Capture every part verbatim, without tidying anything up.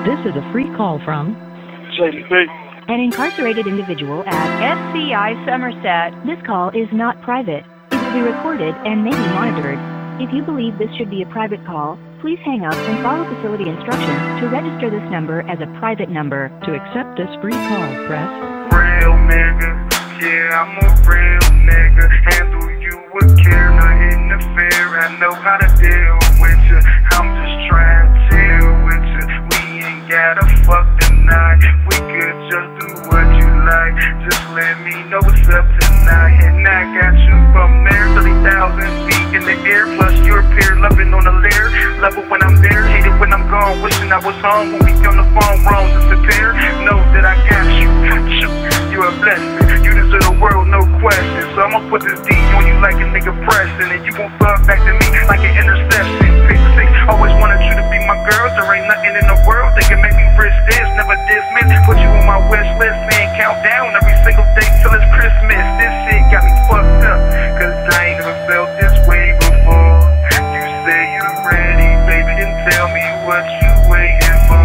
This is a free call from J D B. an incarcerated individual at F C I Somerset. This call is not private. It will be recorded and may be monitored. If you believe this should be a private call, please hang up and follow facility instructions to register this number as a private number. To accept this free call, press Real nigga, yeah, I'm a real nigga. Handle you with care, not interfere. I know how to deal with you. I'm just trying to chill with you. We ain't gotta fuck tonight. We could just do what you like. Just let me know what's up tonight. And I got you from there, thirty thousand feet in the air. Plus your peer, loving on the lair. Love it when I'm there, hate it when I'm gone. Wishing I was home when we on the phone, wrong disappear. Know that I got you, got you. You're a blessing, you deserve the world, no question. So I'ma put this D on you like a nigga pressing. And you gon' fuck back to me like an interception. Pick six, always wanted you to be my girl. There ain't nothing in the world that can make me risk this. Never dismiss, put you on my wish list. Man, count down every single day till it's Christmas. This shit got me fucked up, cause I ain't never felt this way before. You say you're ready, baby, then tell me what you waiting for.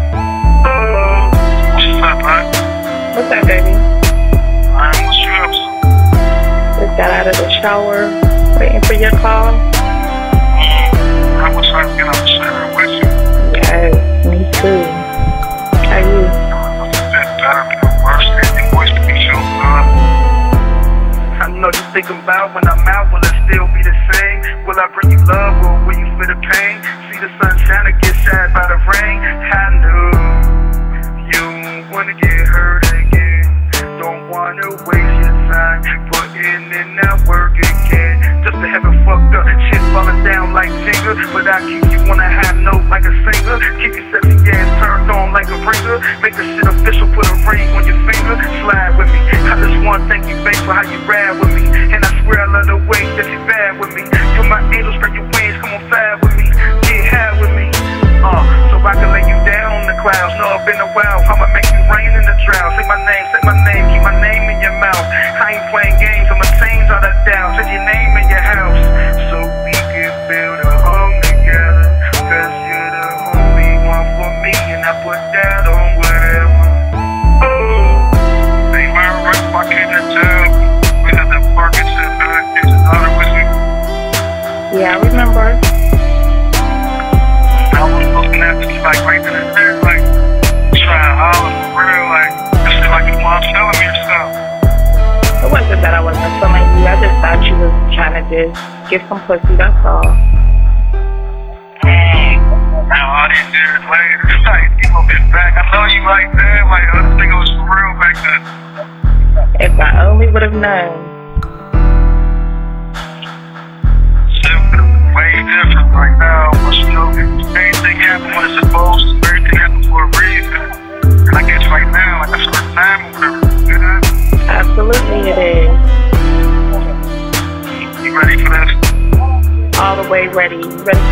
Oh, what's up, man? What's up, baby? I'm what's up? Just got out of the shower, waiting for your call. Mm, I wish I could get out the shower with you. Yes, me too. How you? That time in the worst ending voice to be so good. I know you think about when I'm out, will it still be the same? Will I bring you love or will you feel the pain? See the sunshine or get shined by the rain? I know you wanna get hurt again. Don't wanna waste your time putting in that work again. Just to have it fucked up, shit falling down like Jenga. But I keep you on a high note like a singer. Keep your sexy ass turned on like a ringer. Make the shit official, put a ring on your finger. Slide with me, I just wanna thank you, babe, for how you ride with me. And I swear I love the way that you bad with me. You're my angel, spread your wings, come on fire with me. Get high with me, uh, so I can lay you down on the clouds. No, it's been a while, I'ma make you rain in the drought. Say my name, say my name, keep my name in your mouth. I ain't playing games, I'ma change all that down. Say your name in your house, so we can build a home together. Cause you're the only one for me, and I put that on whatever. Oh, ain't my right, why can't I tell? We had that park and said that I get your daughter with you. Yeah, I remember. I was looking at this like right then and there, like trying to holler for real, like this shit like your mom telling me or something. It wasn't that I wasn't feeling you. I just thought you was trying to just get some pussy, that's all. Mm. Now all these years later, like you gonna be back. I know you like that, like I think it was for real back then. If I only would have known. Shit could have been way different right now, but still, anything happen when it's supposed to. Everything happen for a reason. And I guess right now, like that's our time or whatever. You know? Absolutely it is. You ready for this? All the way ready. You ready